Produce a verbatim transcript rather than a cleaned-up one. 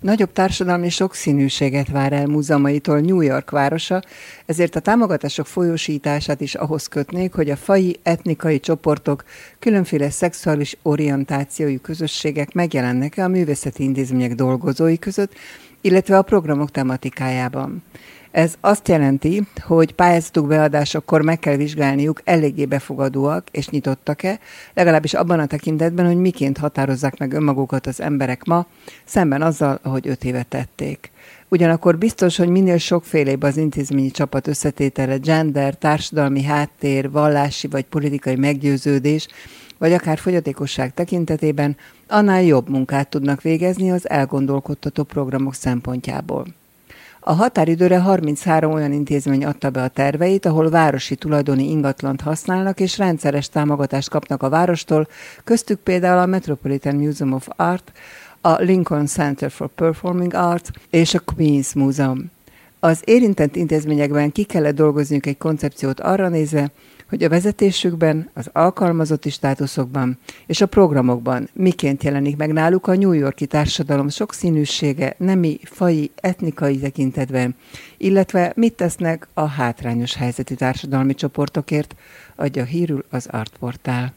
Nagyobb társadalmi sokszínűséget vár el múzeumaitól New York városa, ezért a támogatások folyósítását is ahhoz kötnék, hogy a faji, etnikai csoportok, különféle szexuális orientációjú közösségek megjelennek-e a művészeti intézmények dolgozói között, illetve a programok tematikájában. Ez azt jelenti, hogy pályázatuk beadásakor meg kell vizsgálniuk, eléggé befogadóak és nyitottak-e, legalábbis abban a tekintetben, hogy miként határozzák meg önmagukat az emberek ma, szemben azzal, ahogy öt éve tették. Ugyanakkor biztos, hogy minél sokfélébb az intézményi csapat összetétele, gender, társadalmi háttér, vallási vagy politikai meggyőződés, vagy akár fogyatékosság tekintetében, annál jobb munkát tudnak végezni az elgondolkodtató programok szempontjából. A határidőre harminchárom olyan intézmény adta be a terveit, ahol városi tulajdoni ingatlant használnak és rendszeres támogatást kapnak a várostól, köztük például a Metropolitan Museum of Art, a Lincoln Center for Performing Arts és a Queen's Museum. Az érintett intézményekben ki kellett dolgozniuk egy koncepciót arra nézve, hogy a vezetésükben, az alkalmazotti státuszokban és a programokban miként jelenik meg náluk a New York-i társadalom sokszínűsége, nemi, faji, etnikai tekintetben, illetve mit tesznek a hátrányos helyzetű társadalmi csoportokért, adja hírül az Artportál.